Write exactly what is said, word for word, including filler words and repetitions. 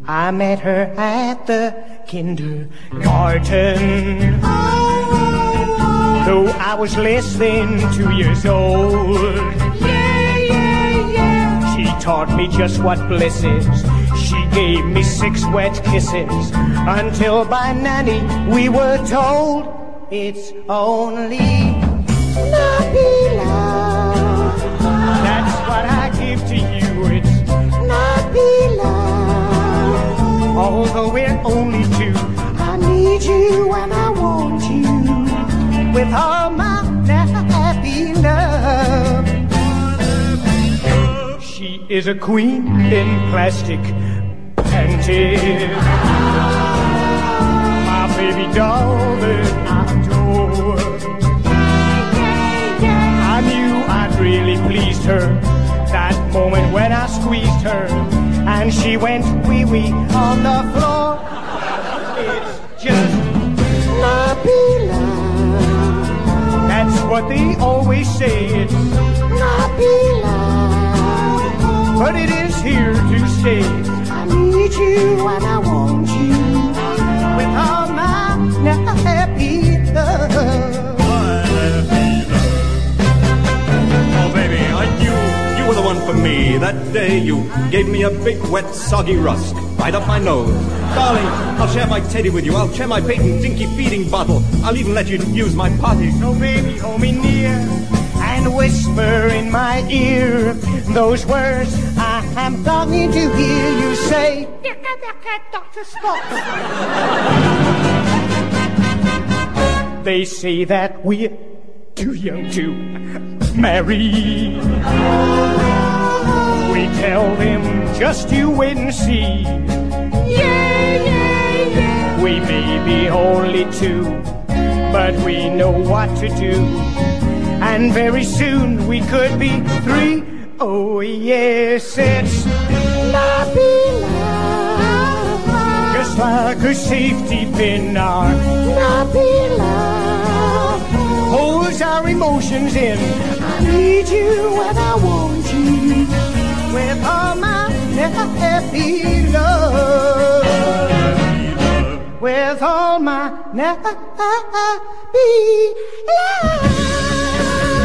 I met her at the kindergarten. Though I was less than two years old. Yeah, yeah, yeah. She taught me just what bliss is. She gave me six wet kisses. Until by Nanny we were told it's only puppy love. That's what I give to you. It's puppy love. Although we're only two, I need you and I want you with all my happy love. She is a queen in plastic panties, my baby doll that I adore. I knew I'd really pleased her that moment when I squeezed her and she went wee-wee on the floor. It's just puppy love. That's what they always say. It's puppy love, but it is here to stay. I need you and I want you with all my happy love. Oh, baby, I knew you were the one for me. That day you gave me a big, wet, soggy rusk right up my nose. Darling, I'll share my teddy with you. I'll share my patent dinky feeding bottle. I'll even let you use my potty. So baby, hold me near and whisper in my ear those words I am longing to hear you say. Doctor Spock. They say that we're too young to marry. We tell them just you wait and see. Yeah, yeah, yeah. We may be only two, but we know what to do. And very soon we could be three. Oh yes, it's puppy love. Just like a safety pin, our puppy love holds our emotions in. I need you and I want you with all my happy love. With all my happy love.